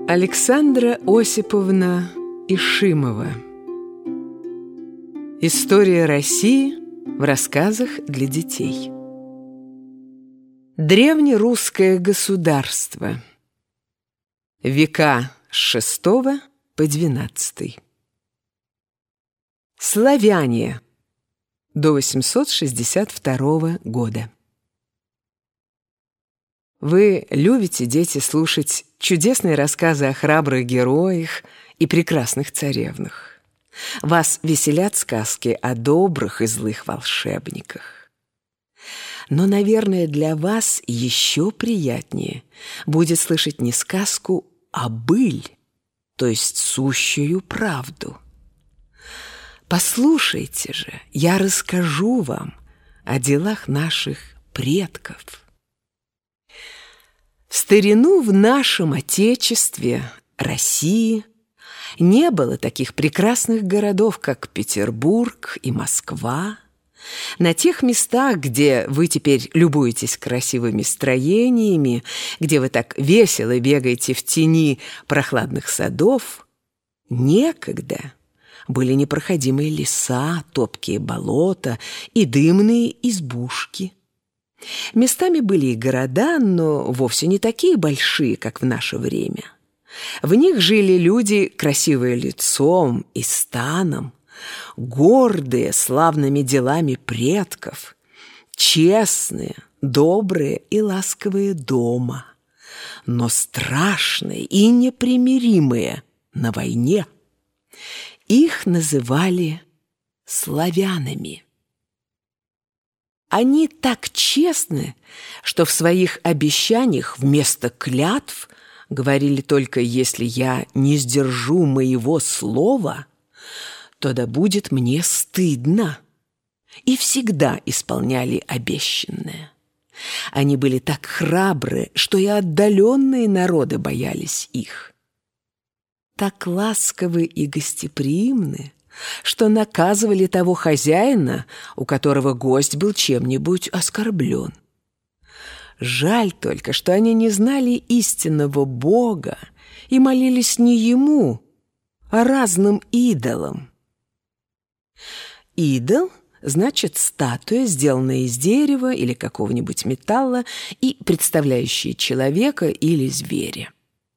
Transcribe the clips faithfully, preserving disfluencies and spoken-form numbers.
Александра Осиповна Ишимова. История России в рассказах для детей. Древнерусское государство. Века с шестого по двенадцатый. Славяне до восемьсот шестьдесят второго года. Вы любите, дети, слушать чудесные рассказы о храбрых героях и прекрасных царевнах. Вас веселят сказки о добрых и злых волшебниках. Но, наверное, для вас еще приятнее будет слышать не сказку, а быль, то есть сущую правду. Послушайте же, я расскажу вам о делах наших предков. В старину в нашем Отечестве, России, не было таких прекрасных городов, как Петербург и Москва. На тех местах, где вы теперь любуетесь красивыми строениями, где вы так весело бегаете в тени прохладных садов, некогда были непроходимые леса, топкие болота и дымные избушки. Местами были и города, но вовсе не такие большие, как в наше время. В них жили люди, красивые лицом и станом, гордые славными делами предков, честные, добрые и ласковые дома, но страшные и непримиримые на войне. Их называли славянами. Они так честны, что в своих обещаниях вместо клятв говорили только: «Если я не сдержу моего слова, то да будет мне стыдно», и всегда исполняли обещанное. Они были так храбры, что и отдаленные народы боялись их. Так ласковы и гостеприимны, что наказывали того хозяина, у которого гость был чем-нибудь оскорблен. Жаль только, что они не знали истинного Бога и молились не Ему, а разным идолам. Идол значит статуя, сделанная из дерева или какого-нибудь металла и представляющая человека или зверя.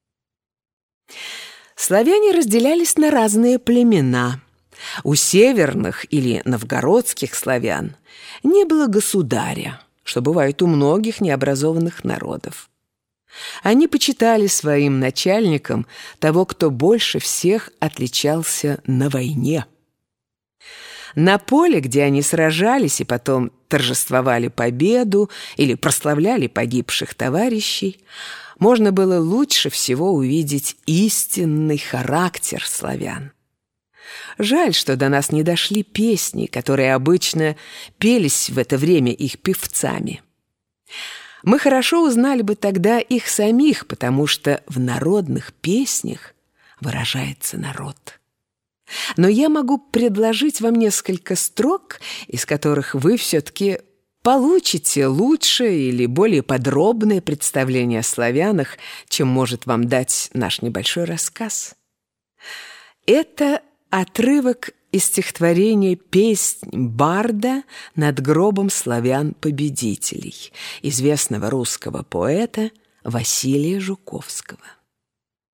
Славяне разделялись на разные племена. У северных или новгородских славян не было государя, что бывает у многих необразованных народов. Они почитали своим начальником того, кто больше всех отличался на войне. На поле, где они сражались и потом торжествовали победу или прославляли погибших товарищей, можно было лучше всего увидеть истинный характер славян. Жаль, что до нас не дошли песни, которые обычно пелись в это время их певцами. Мы хорошо узнали бы тогда их самих, потому что в народных песнях выражается народ. Но я могу предложить вам несколько строк, из которых вы все-таки получите лучшее или более подробное представление о славянах, чем может вам дать наш небольшой рассказ. Это отрывок из стихотворения «Песнь барда над гробом славян-победителей» известного русского поэта Василия Жуковского.